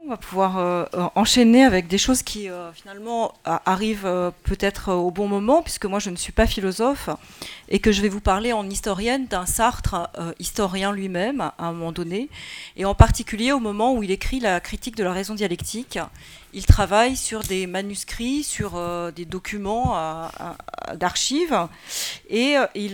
On va pouvoir enchaîner avec des choses qui finalement arrivent peut-être au bon moment, puisque moi je ne suis pas philosophe et que je vais vous parler en historienne d'un Sartre, historien lui-même à un moment donné, et en particulier au moment où il écrit la critique de la raison dialectique. Il travaille sur des manuscrits, sur des documents d'archives, et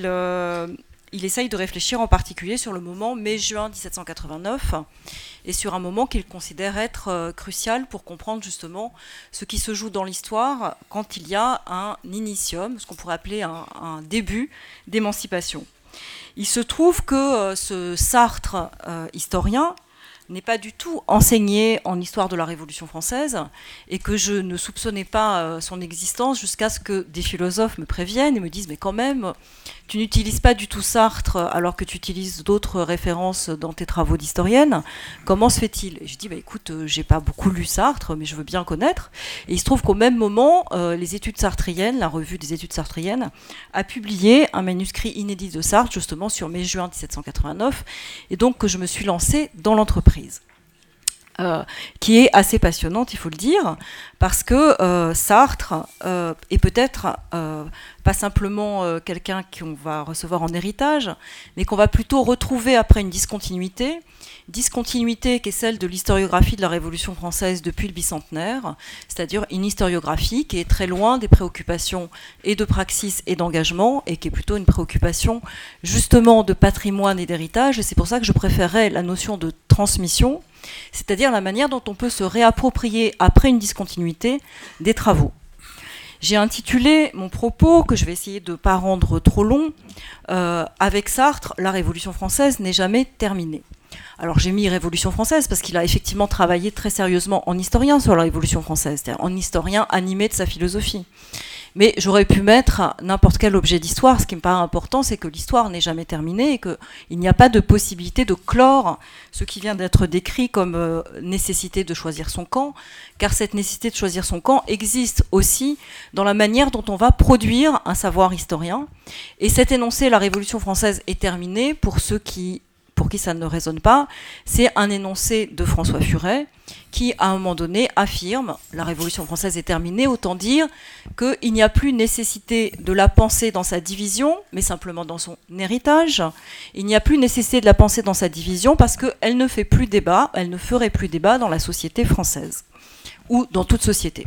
il essaye de réfléchir en particulier sur le moment mai-juin 1789, et sur un moment qu'il considère être crucial pour comprendre justement ce qui se joue dans l'histoire quand il y a un initium, ce qu'on pourrait appeler un début d'émancipation. Il se trouve que ce Sartre historien n'est pas du tout enseigné en histoire de la Révolution française et que je ne soupçonnais pas son existence jusqu'à ce que des philosophes me préviennent et me disent « mais quand même, tu n'utilises pas du tout Sartre alors que tu utilises d'autres références dans tes travaux d'historienne, comment se fait-il ?» Et je dis bah, « écoute, j'ai pas beaucoup lu Sartre, mais je veux bien connaître. » Et il se trouve qu'au même moment, les études sartriennes, la revue des études sartriennes, a publié un manuscrit inédit de Sartre, justement sur mai-juin 1789, et donc que je me suis lancée dans l'entreprise. Qui est assez passionnante, il faut le dire, parce que Sartre est peut-être pas simplement quelqu'un qu'on va recevoir en héritage, mais qu'on va plutôt retrouver après une discontinuité qui est celle de l'historiographie de la Révolution française depuis le bicentenaire, c'est-à-dire une historiographie qui est très loin des préoccupations et de praxis et d'engagement, et qui est plutôt une préoccupation justement de patrimoine et d'héritage, et c'est pour ça que je préférais la notion de transmission, c'est-à-dire la manière dont on peut se réapproprier après une discontinuité des travaux. J'ai intitulé mon propos, que je vais essayer de ne pas rendre trop long, avec Sartre, la Révolution française n'est jamais terminée. Alors j'ai mis Révolution française parce qu'il a effectivement travaillé très sérieusement en historien sur la Révolution française, c'est-à-dire en historien animé de sa philosophie. Mais j'aurais pu mettre n'importe quel objet d'histoire. Ce qui me paraît important, c'est que l'histoire n'est jamais terminée et qu'il n'y a pas de possibilité de clore ce qui vient d'être décrit comme nécessité de choisir son camp, car cette nécessité de choisir son camp existe aussi dans la manière dont on va produire un savoir historien. Et cet énoncé, la Révolution française est terminée, pour qui ça ne résonne pas, c'est un énoncé de François Furet qui, à un moment donné, affirme « la Révolution française est terminée », autant dire qu'il n'y a plus nécessité de la penser dans sa division, mais simplement dans son héritage. Il n'y a plus nécessité de la penser dans sa division parce qu'elle ne fait plus débat, elle ne ferait plus débat dans la société française, ou dans toute société.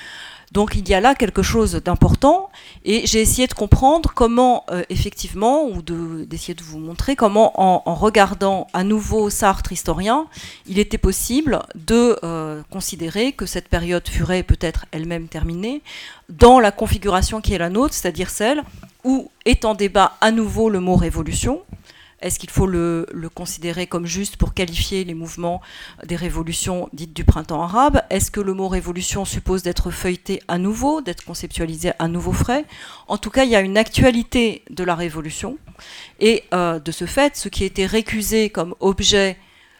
Donc il y a là quelque chose d'important, et j'ai essayé de comprendre comment, effectivement, ou d'essayer de vous montrer comment, en regardant à nouveau Sartre historien, il était possible de considérer que cette période Furet peut être elle-même terminée dans la configuration qui est la nôtre, c'est-à-dire celle où est en débat à nouveau le mot révolution. Est-ce qu'il faut le considérer comme juste pour qualifier les mouvements des révolutions dites du printemps arabe? Est-ce que le mot révolution suppose d'être feuilleté à nouveau, d'être conceptualisé à nouveau frais? En tout cas, il y a une actualité de la révolution. Et de ce fait, ce qui était récusé comme objet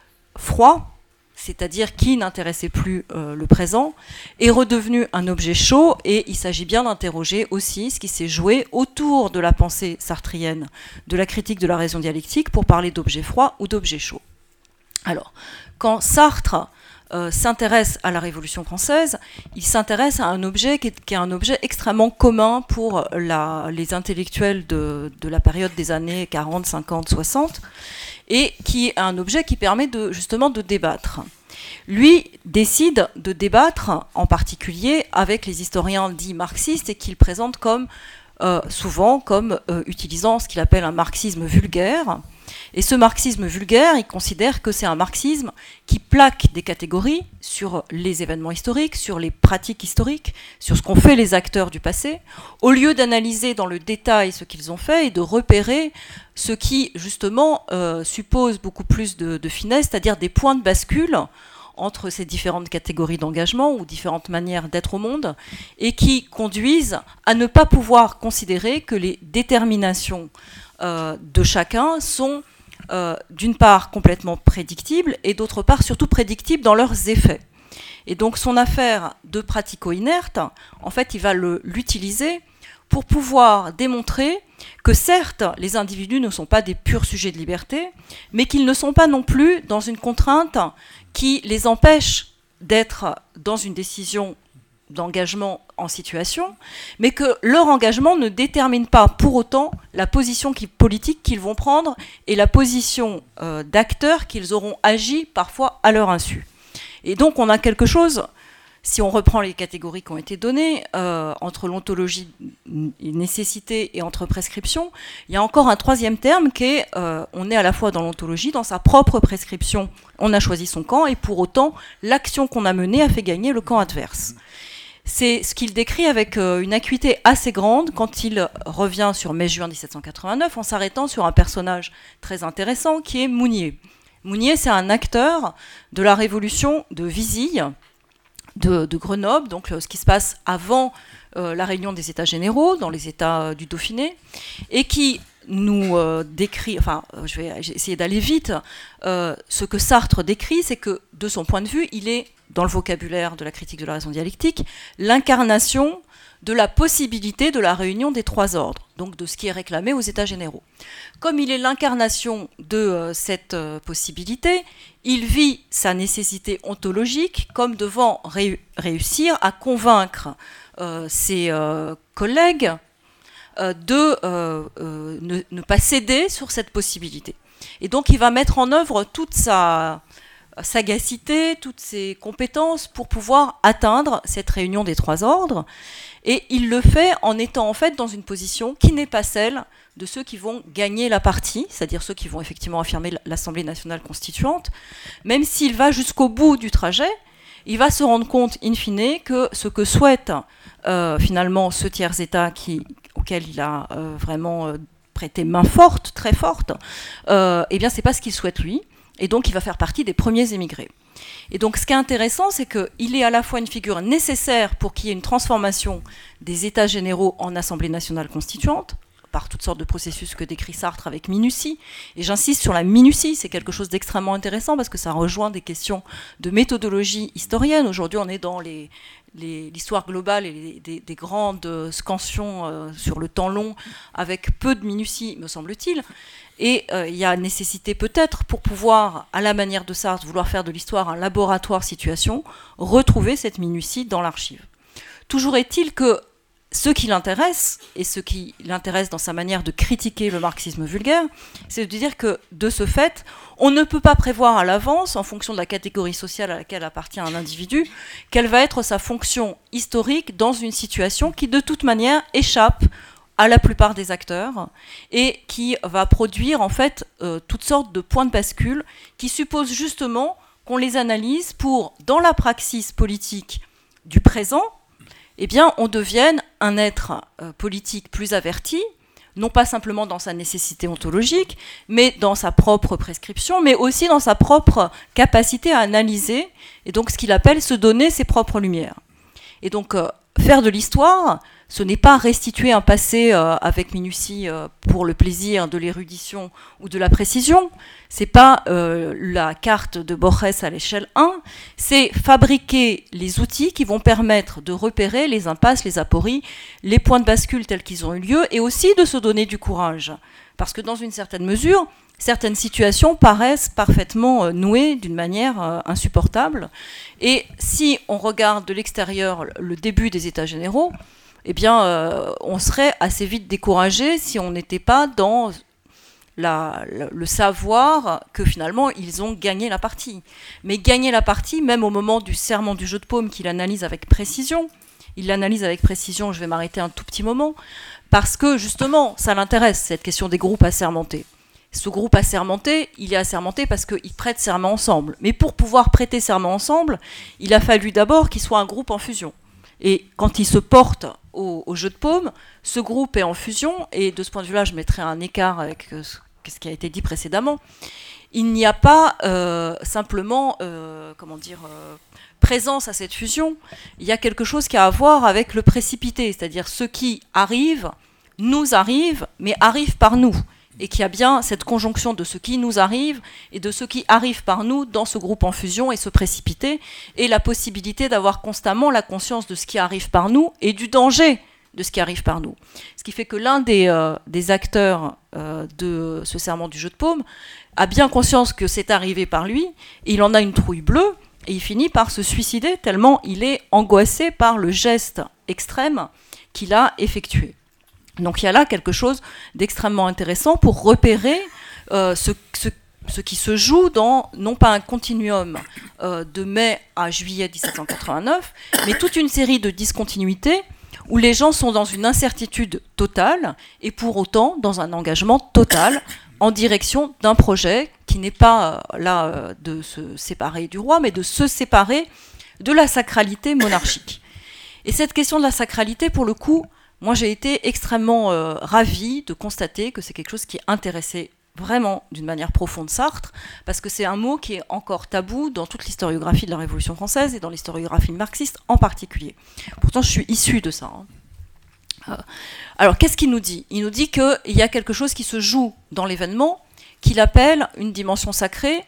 froid, c'est-à-dire qui n'intéressait plus le présent, est redevenu un objet chaud, et il s'agit bien d'interroger aussi ce qui s'est joué autour de la pensée sartrienne, de la critique de la raison dialectique, pour parler d'objets froids ou d'objets chauds. Alors, quand Sartre s'intéresse à la Révolution française, il s'intéresse à un objet qui est un objet extrêmement commun pour les intellectuels de la période des années 40, 50, 60, et qui est un objet qui permet justement de débattre. Lui décide de débattre en particulier avec les historiens dits marxistes, et qu'il présente souvent comme utilisant ce qu'il appelle un marxisme vulgaire. Et ce marxisme vulgaire, il considère que c'est un marxisme qui plaque des catégories sur les événements historiques, sur les pratiques historiques, sur ce qu'ont fait les acteurs du passé, au lieu d'analyser dans le détail ce qu'ils ont fait et de repérer ce qui, justement, suppose beaucoup plus de finesse, c'est-à-dire des points de bascule entre ces différentes catégories d'engagement ou différentes manières d'être au monde, et qui conduisent à ne pas pouvoir considérer que les déterminations de chacun sont d'une part complètement prédictibles, et d'autre part surtout prédictibles dans leurs effets. Et donc son affaire de pratico-inerte, en fait, il va l'utiliser pour pouvoir démontrer que certes, les individus ne sont pas des purs sujets de liberté, mais qu'ils ne sont pas non plus dans une contrainte qui les empêche d'être dans une décision d'engagement en situation, mais que leur engagement ne détermine pas pour autant la position politique qu'ils vont prendre et la position d'acteurs qu'ils auront agi parfois à leur insu. Et donc on a quelque chose, si on reprend les catégories qui ont été données, entre l'ontologie nécessité et entre prescription, il y a encore un troisième terme qui est, on est à la fois dans l'ontologie, dans sa propre prescription, on a choisi son camp, et pour autant, l'action qu'on a menée a fait gagner le camp adverse. C'est ce qu'il décrit avec une acuité assez grande quand il revient sur mai-juin 1789, en s'arrêtant sur un personnage très intéressant qui est Mounier. Mounier, c'est un acteur de la révolution de Vizille, de Grenoble, donc ce qui se passe avant la réunion des États généraux, dans les États du Dauphiné, et qui nous décrit, enfin je vais essayer d'aller vite, ce que Sartre décrit, c'est que de son point de vue, il est, dans le vocabulaire de la critique de la raison dialectique, l'incarnation de la possibilité de la réunion des trois ordres, donc de ce qui est réclamé aux États généraux. Comme il est l'incarnation de cette possibilité, il vit sa nécessité ontologique comme devant réussir à convaincre ses collègues de ne pas céder sur cette possibilité. Et donc il va mettre en œuvre toute sa sagacité, toutes ses compétences pour pouvoir atteindre cette réunion des trois ordres. Et il le fait en étant en fait dans une position qui n'est pas celle de ceux qui vont gagner la partie, c'est-à-dire ceux qui vont effectivement affirmer l'Assemblée nationale constituante. Même s'il va jusqu'au bout du trajet, il va se rendre compte, in fine, que ce que souhaite finalement ce tiers-État auquel il a vraiment prêté main forte, très forte, eh bien c'est pas ce qu'il souhaite lui. Et donc, il va faire partie des premiers émigrés. Et donc, ce qui est intéressant, c'est qu'il est à la fois une figure nécessaire pour qu'il y ait une transformation des États généraux en Assemblée nationale constituante, par toutes sortes de processus que décrit Sartre avec minutie. Et j'insiste sur la minutie, c'est quelque chose d'extrêmement intéressant parce que ça rejoint des questions de méthodologie historienne. Aujourd'hui, on est dans l'histoire globale et des grandes scansions sur le temps long, avec peu de minutie, me semble-t-il. Et il y a nécessité peut-être, pour pouvoir, à la manière de Sartre, vouloir faire de l'histoire un laboratoire situation, retrouver cette minutie dans l'archive. Toujours est-il que ce qui l'intéresse, et ce qui l'intéresse dans sa manière de critiquer le marxisme vulgaire, c'est de dire que, de ce fait, on ne peut pas prévoir à l'avance, en fonction de la catégorie sociale à laquelle appartient un individu, quelle va être sa fonction historique dans une situation qui, de toute manière, échappe à la plupart des acteurs, et qui va produire, en fait, toutes sortes de points de bascule qui supposent justement qu'on les analyse pour, dans la praxis politique du présent, eh bien, on devienne un être politique plus averti, non pas simplement dans sa nécessité ontologique, mais dans sa propre prescription, mais aussi dans sa propre capacité à analyser, et donc ce qu'il appelle se donner ses propres lumières. Et donc, faire de l'histoire, ce n'est pas restituer un passé avec minutie pour le plaisir de l'érudition ou de la précision. C'est pas la carte de Borges à l'échelle 1. C'est fabriquer les outils qui vont permettre de repérer les impasses, les apories, les points de bascule tels qu'ils ont eu lieu, et aussi de se donner du courage. Parce que dans une certaine mesure, certaines situations paraissent parfaitement nouées d'une manière insupportable. Et si on regarde de l'extérieur le début des États généraux, eh bien, on serait assez vite découragé si on n'était pas dans le savoir que finalement, ils ont gagné la partie. Mais gagner la partie, même au moment du serment du jeu de paume qu'il analyse avec précision, je vais m'arrêter un tout petit moment, parce que justement, ça l'intéresse, cette question des groupes assermentés. Ce groupe assermenté, il est assermenté parce qu'ils prêtent serment ensemble. Mais pour pouvoir prêter serment ensemble, il a fallu d'abord qu'il soit un groupe en fusion. Et quand il se porte au jeu de paume, ce groupe est en fusion, et de ce point de vue-là, je mettrai un écart avec ce qui a été dit précédemment. Il n'y a pas simplement, présence à cette fusion. Il y a quelque chose qui a à voir avec le précipité, c'est-à-dire ce qui arrive, nous arrive, mais arrive par nous. Et qu'il y a bien cette conjonction de ce qui nous arrive et de ce qui arrive par nous dans ce groupe en fusion et se précipiter, et la possibilité d'avoir constamment la conscience de ce qui arrive par nous et du danger de ce qui arrive par nous. Ce qui fait que l'un des acteurs de ce serment du jeu de paume a bien conscience que c'est arrivé par lui, et il en a une trouille bleue, et il finit par se suicider tellement il est angoissé par le geste extrême qu'il a effectué. Donc il y a là quelque chose d'extrêmement intéressant pour repérer ce qui se joue dans, non pas un continuum de mai à juillet 1789, mais toute une série de discontinuités où les gens sont dans une incertitude totale et pour autant dans un engagement total en direction d'un projet qui n'est pas là de se séparer du roi, mais de se séparer de la sacralité monarchique. Et cette question de la sacralité, pour le coup, moi j'ai été extrêmement ravie de constater que c'est quelque chose qui intéressait vraiment d'une manière profonde Sartre, parce que c'est un mot qui est encore tabou dans toute l'historiographie de la Révolution française et dans l'historiographie marxiste en particulier. Pourtant, je suis issue de ça. Alors, qu'est-ce qu'il nous dit ? Il nous dit qu'il y a quelque chose qui se joue dans l'événement, qu'il appelle une dimension sacrée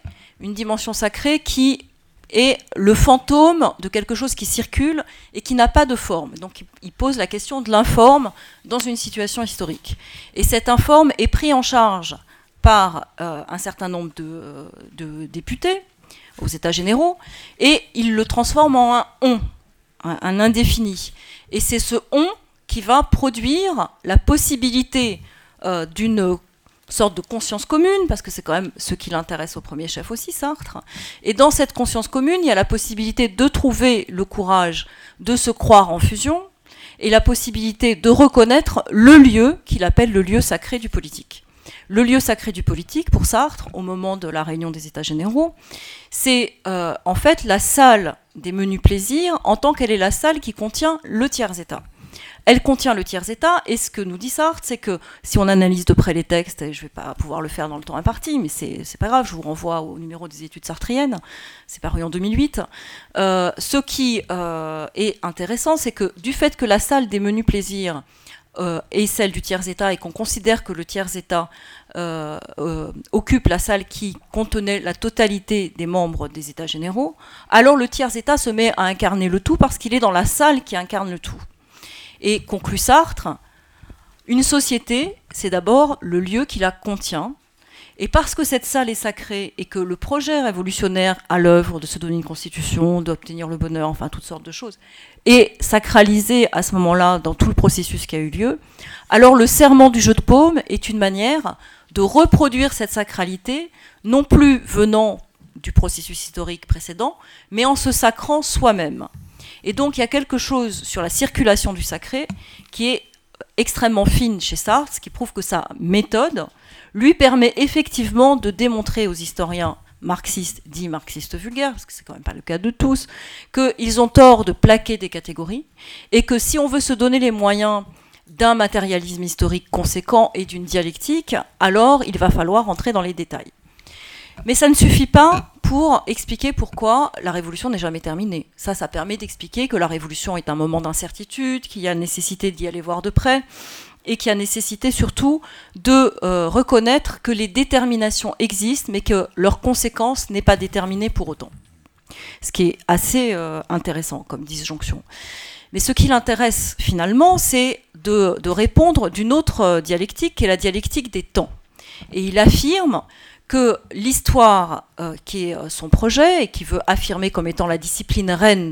qui est le fantôme de quelque chose qui circule et qui n'a pas de forme. Donc, il pose la question de l'informe dans une situation historique. Et cet informe est pris en charge par un certain nombre de députés aux États généraux, et il le transforme en un « on », un indéfini. Et c'est ce « on » qui va produire la possibilité d'une sorte de conscience commune, parce que c'est quand même ce qui l'intéresse au premier chef aussi, Sartre. Et dans cette conscience commune, il y a la possibilité de trouver le courage de se croire en fusion, et la possibilité de reconnaître le lieu qu'il appelle le lieu sacré du politique. Le lieu sacré du politique, pour Sartre, au moment de la réunion des États généraux, c'est en fait la salle des menus plaisirs en tant qu'elle est la salle qui contient le tiers-état. Elle contient le tiers-état, et ce que nous dit Sartre, c'est que si on analyse de près les textes, et je ne vais pas pouvoir le faire dans le temps imparti, mais c'est pas grave, je vous renvoie au numéro des études sartriennes, c'est paru en 2008, ce qui est intéressant, c'est que du fait que la salle des menus plaisirs et celle du tiers-état, et qu'on considère que le tiers-état occupe la salle qui contenait la totalité des membres des États généraux, alors le tiers-état se met à incarner le tout parce qu'il est dans la salle qui incarne le tout. Et conclut Sartre, une société, c'est d'abord le lieu qui la contient, et parce que cette salle est sacrée et que le projet révolutionnaire à l'œuvre de se donner une constitution, d'obtenir le bonheur, enfin toutes sortes de choses, est sacralisé à ce moment-là dans tout le processus qui a eu lieu, alors le serment du jeu de paume est une manière de reproduire cette sacralité, non plus venant du processus historique précédent, mais en se sacrant soi-même. Et donc il y a quelque chose sur la circulation du sacré qui est extrêmement fine chez Sartre, ce qui prouve que sa méthode lui permet effectivement de démontrer aux historiens marxistes, dits marxistes vulgaires, parce que c'est quand même pas le cas de tous, qu'ils ont tort de plaquer des catégories, et que si on veut se donner les moyens d'un matérialisme historique conséquent et d'une dialectique, alors il va falloir entrer dans les détails. Mais ça ne suffit pas pour expliquer pourquoi la révolution n'est jamais terminée. Ça permet d'expliquer que la révolution est un moment d'incertitude, qu'il y a nécessité d'y aller voir de près, et qu'il y a nécessité surtout de reconnaître que les déterminations existent, mais que leur conséquence n'est pas déterminée pour autant. Ce qui est assez intéressant comme disjonction. Mais ce qui l'intéresse finalement, c'est de répondre d'une autre dialectique, qui est la dialectique des temps. Et il affirme que l'histoire, qui est son projet, et qui veut affirmer comme étant la discipline reine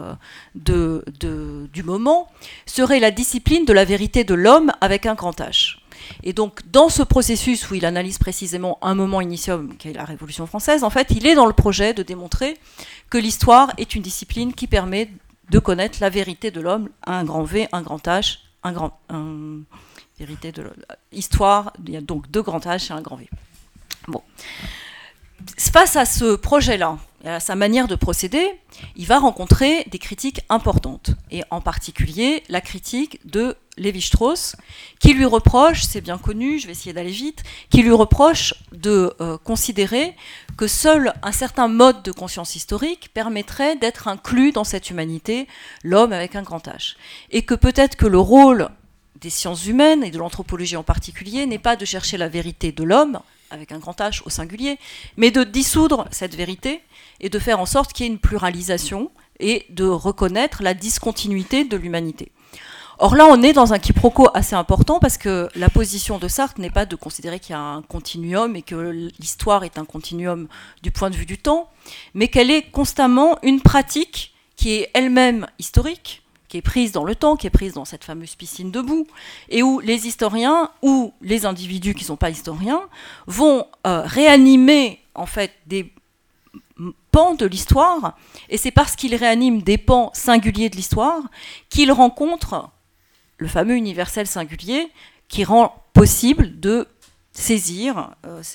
du moment, serait la discipline de la vérité de l'homme avec un grand H. Et donc, dans ce processus où il analyse précisément un moment initium, qui est la Révolution française, en fait, il est dans le projet de démontrer que l'histoire est une discipline qui permet de connaître la vérité de l'homme, un grand V, un grand H, vérité de l'histoire, il y a donc deux grands H et un grand V. Bon. Face à ce projet-là, et à sa manière de procéder, il va rencontrer des critiques importantes, et en particulier la critique de Lévi-Strauss, qui lui reproche, c'est bien connu, je vais essayer d'aller vite, qui lui reproche de considérer que seul un certain mode de conscience historique permettrait d'être inclus dans cette humanité, l'homme avec un grand H. Et que peut-être que le rôle des sciences humaines, et de l'anthropologie en particulier, n'est pas de chercher la vérité de l'homme, avec un grand H au singulier, mais de dissoudre cette vérité et de faire en sorte qu'il y ait une pluralisation et de reconnaître la discontinuité de l'humanité. Or là, on est dans un quiproquo assez important parce que la position de Sartre n'est pas de considérer qu'il y a un continuum et que l'histoire est un continuum du point de vue du temps, mais qu'elle est constamment une pratique qui est elle-même historique, qui est prise dans le temps, qui est prise dans cette fameuse piscine de boue, et où les historiens ou les individus qui ne sont pas historiens vont réanimer en fait des pans de l'histoire, et c'est parce qu'ils réaniment des pans singuliers de l'histoire qu'ils rencontrent le fameux universel singulier qui rend possible de saisir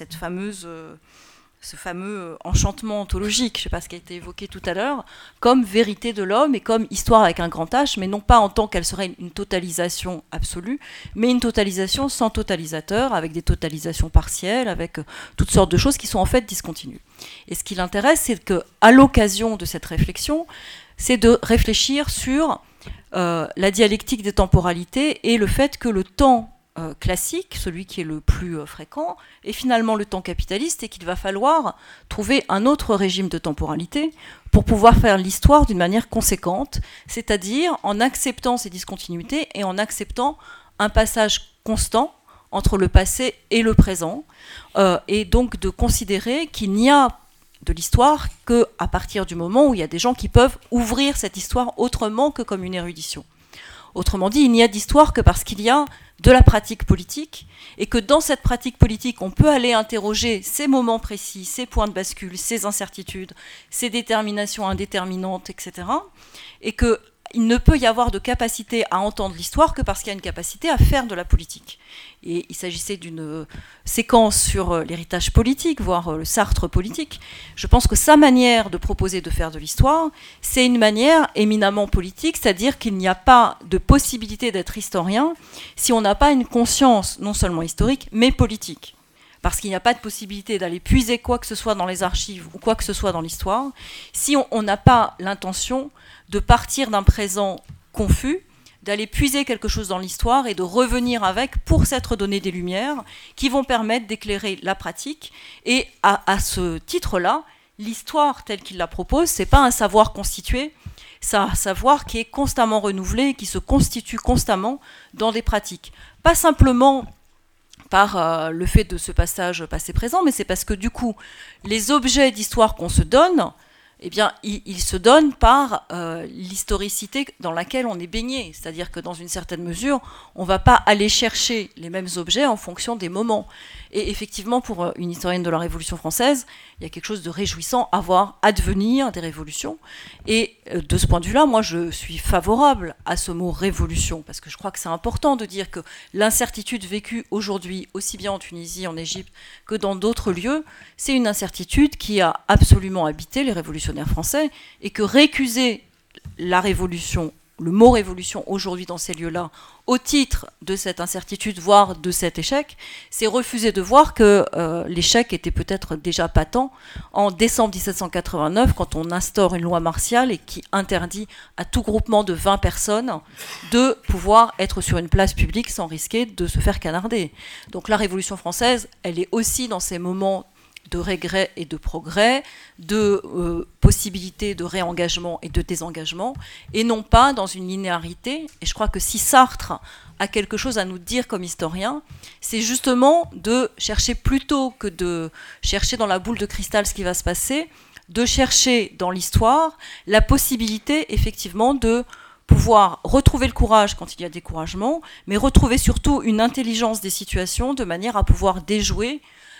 ce fameux enchantement ontologique, je ne sais pas ce qui a été évoqué tout à l'heure, comme vérité de l'homme et comme histoire avec un grand H, mais non pas en tant qu'elle serait une totalisation absolue, mais une totalisation sans totalisateur, avec des totalisations partielles, avec toutes sortes de choses qui sont en fait discontinues. Et ce qui l'intéresse, c'est qu'à l'occasion de cette réflexion, c'est de réfléchir sur la dialectique des temporalités et le fait que le temps classique, celui qui est le plus fréquent, est finalement le temps capitaliste et qu'il va falloir trouver un autre régime de temporalité pour pouvoir faire l'histoire d'une manière conséquente, c'est-à-dire en acceptant ces discontinuités et en acceptant un passage constant entre le passé et le présent, et donc de considérer qu'il n'y a de l'histoire qu'à partir du moment où il y a des gens qui peuvent ouvrir cette histoire autrement que comme une érudition. Autrement dit, il n'y a d'histoire que parce qu'il y a de la pratique politique, et que dans cette pratique politique, on peut aller interroger ces moments précis, ces points de bascule, ces incertitudes, ces déterminations indéterminantes, etc. Et qu'il ne peut y avoir de capacité à entendre l'histoire que parce qu'il y a une capacité à faire de la politique. Et il s'agissait d'une séquence sur l'héritage politique, voire le Sartre politique. Je pense que sa manière de proposer de faire de l'histoire, c'est une manière éminemment politique, c'est-à-dire qu'il n'y a pas de possibilité d'être historien si on n'a pas une conscience non seulement historique, mais politique. Parce qu'il n'y a pas de possibilité d'aller puiser quoi que ce soit dans les archives ou quoi que ce soit dans l'histoire, si on n'a pas l'intention de partir d'un présent confus, d'aller puiser quelque chose dans l'histoire et de revenir avec pour s'être donné des lumières qui vont permettre d'éclairer la pratique. Et à ce titre-là, l'histoire telle qu'il la propose, c'est pas un savoir constitué, c'est un savoir qui est constamment renouvelé, qui se constitue constamment dans des pratiques. Pas simplement par le fait de ce passage passé-présent, mais c'est parce que du coup, les objets d'histoire qu'on se donne, eh bien, il se donne par l'historicité dans laquelle on est baigné. C'est-à-dire que dans une certaine mesure, on ne va pas aller chercher les mêmes objets en fonction des moments. Et effectivement, pour une historienne de la Révolution française, il y a quelque chose de réjouissant à voir advenir des révolutions. Et de ce point de vue-là, moi, je suis favorable à ce mot « révolution », parce que je crois que c'est important de dire que l'incertitude vécue aujourd'hui, aussi bien en Tunisie, en Égypte, que dans d'autres lieux, c'est une incertitude qui a absolument habité les révolutionnaires français, et que récuser la révolution, le mot révolution aujourd'hui dans ces lieux-là, au titre de cette incertitude, voire de cet échec, c'est refuser de voir que l'échec était peut-être déjà patent en décembre 1789, quand on instaure une loi martiale et qui interdit à tout groupement de 20 personnes de pouvoir être sur une place publique sans risquer de se faire canarder. Donc la Révolution française, elle est aussi dans ces moments de regret et de progrès, de possibilités de réengagement et de désengagement, et non pas dans une linéarité. Et je crois que si Sartre a quelque chose à nous dire comme historien, c'est justement de chercher, plutôt que de chercher dans la boule de cristal ce qui va se passer, de chercher dans l'histoire la possibilité effectivement de pouvoir retrouver le courage quand il y a découragement, mais retrouver surtout une intelligence des situations de manière à pouvoir déjouer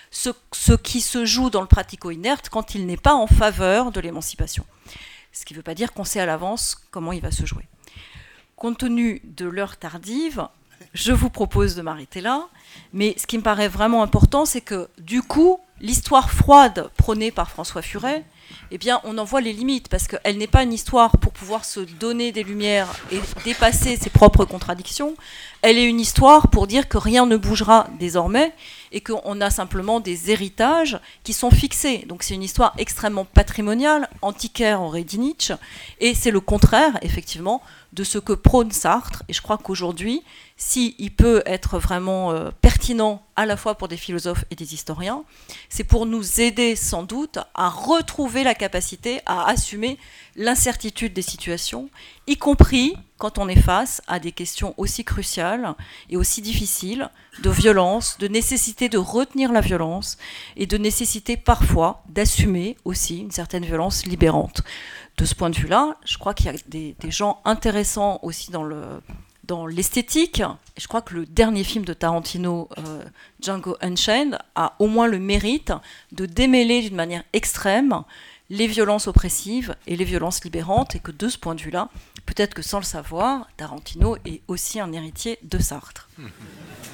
ce qui se joue dans le pratico-inerte quand il n'est pas en faveur de l'émancipation. Ce qui ne veut pas dire qu'on sait à l'avance comment il va se jouer. Compte tenu de l'heure tardive, je vous propose de m'arrêter là, mais ce qui me paraît vraiment important, c'est que du coup, l'histoire froide prônée par François Furet, eh bien, on en voit les limites, parce qu'elle n'est pas une histoire pour pouvoir se donner des lumières et dépasser ses propres contradictions. Elle est une histoire pour dire que rien ne bougera désormais et qu'on a simplement des héritages qui sont fixés. Donc c'est une histoire extrêmement patrimoniale, antiquaire, aurait dit Nietzsche, et c'est le contraire, effectivement, de ce que prône Sartre. Et je crois qu'aujourd'hui, s'il peut être vraiment pertinent à la fois pour des philosophes et des historiens, c'est pour nous aider sans doute à retrouver la capacité à assumer l'incertitude des situations, y compris quand on est face à des questions aussi cruciales et aussi difficiles de violence, de nécessité de retenir la violence et de nécessité parfois d'assumer aussi une certaine violence libérante. De ce point de vue-là, je crois qu'il y a des gens intéressants aussi dans l'esthétique. Et je crois que le dernier film de Tarantino, Django Unchained, a au moins le mérite de démêler d'une manière extrême les violences oppressives et les violences libérantes, et que de ce point de vue-là, peut-être que sans le savoir, Tarantino est aussi un héritier de Sartre.